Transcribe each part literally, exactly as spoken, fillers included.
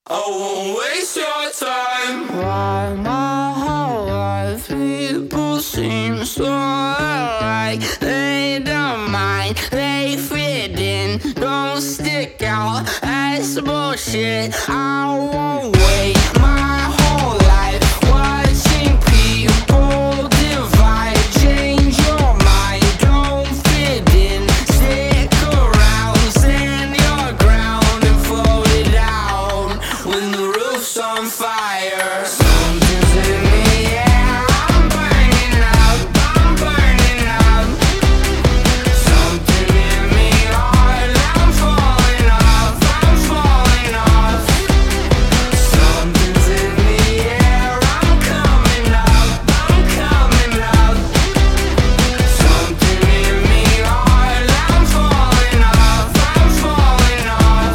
I won't waste your time. Why my whole life people seem so alike? They don't mind, they fit in, don't stick out. That's bullshit. I won't wait my whole life watching people divide. Change your mind, don't fit in, stick around, stand your ground and float it out when the roof's on fire. Something's in the air, I'm burning up, I'm burning up. Something in me hard, I'm falling off, I'm falling off. Something's in the air, I'm coming up, I'm coming up. Something in me hard, I'm falling off, I'm falling off.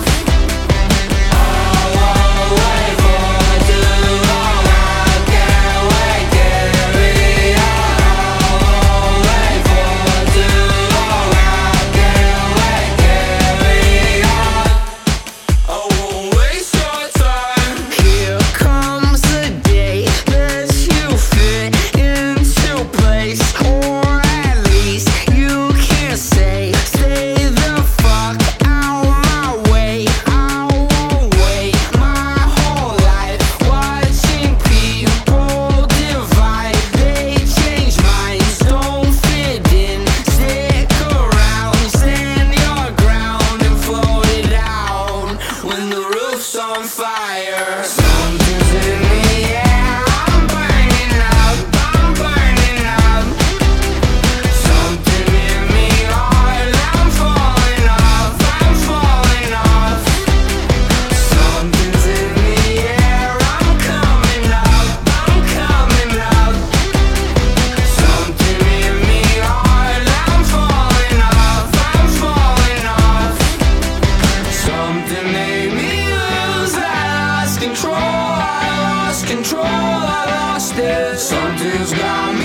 I'll wait for too long, I can't wait, carry on. I'll wait for too long, I can't wait, carry on. I won't waste your time. Here comes the day that you fit into place, or at least you can say, stay the fuck out my way. I won't wait my whole life watching people divide. They change minds, don't fit in, stick around, stand your ground and float it out when the roof's on fire. Something's in the air, I'm burning up, I'm burning up. Something in me hard, I'm falling off, I'm falling off. Something's in the air, I'm coming up, I'm coming up. Something in me hard, I'm falling off, I'm falling off. Something made me lose, I lost control, I lost control, I lost it. Something's got me